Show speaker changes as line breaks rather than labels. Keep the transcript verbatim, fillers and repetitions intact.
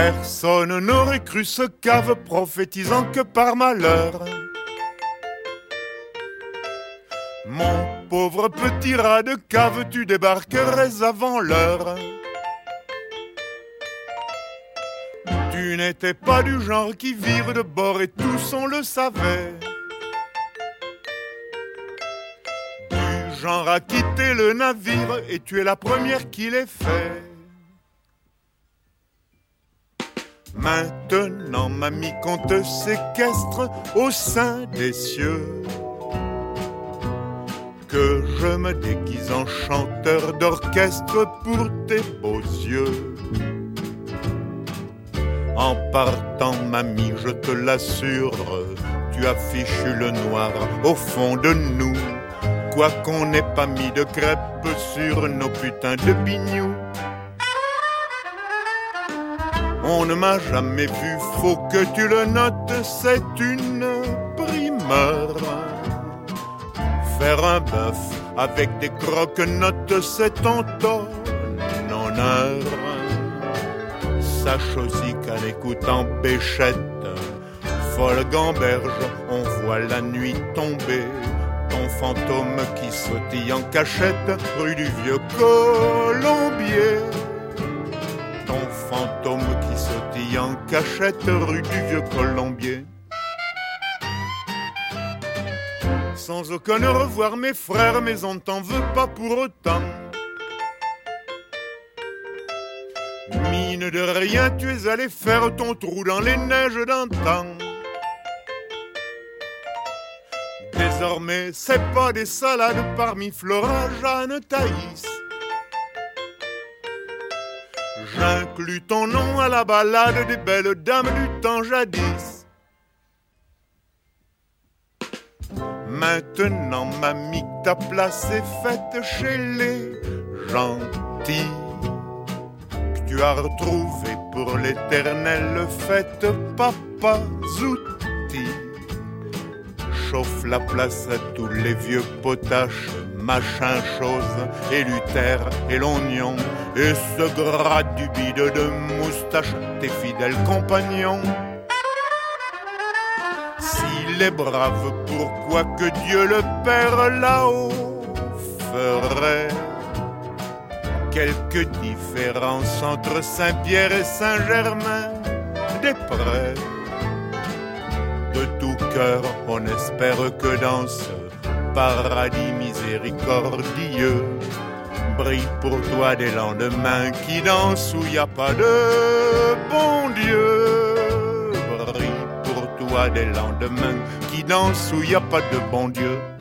Personne n'aurait cru ce cave prophétisant que par malheur mon pauvre petit rat de cave, tu débarquerais avant l'heure. Tu n'étais pas du genre qui vire de bord et tous on le savait. Du genre à quitter le navire et tu es la première qui l'ait fait. Maintenant, mamie, qu'on te séquestre au sein des cieux, que je me déguise en chanteur d'orchestre pour tes beaux yeux. En partant, mamie, je te l'assure, tu as fichu le noir au fond de nous, quoi qu'on n'ait pas mis de crêpes sur nos putains de bignous. On ne m'a jamais vu, faut que tu le notes, c'est une primeur. Faire un bœuf avec des croque-notes, c'est ton ton honneur. Sache aussi qu'en écoutant Béchette, folle gamberge, on voit la nuit tomber. Ton fantôme qui sautille en cachette, rue du Vieux Colombier. Ton fantôme qui sautille en cachette, rue du Vieux Colombier. Sans aucun au revoir mes frères, mais on ne t'en veut pas pour autant. Mine de rien, tu es allé faire ton trou dans les neiges d'antan. Désormais, c'est pas des salades parmi Flora, Jeanne, Thaïs. J'inclus ton nom à la balade des belles dames du temps jadis. Maintenant, mamie, ta place est faite chez les gentils, que tu as retrouvé pour l'éternelle fête, papa Zouti. Chauffe la place à tous les vieux potaches, machin chose, et Luther et l'oignon, et ce gras du bide de moustache, tes fidèles compagnons. S'il est brave, pourquoi que Dieu le Père là-haut ferait quelque différence entre Saint-Pierre et Saint-Germain-des-Prés? De tout cœur, on espère que dans ce paradis miséricordieux brille pour toi des lendemains qui dansent où y a pas de bon Dieu. Brille pour toi des lendemains qui dansent où y a pas de bon Dieu.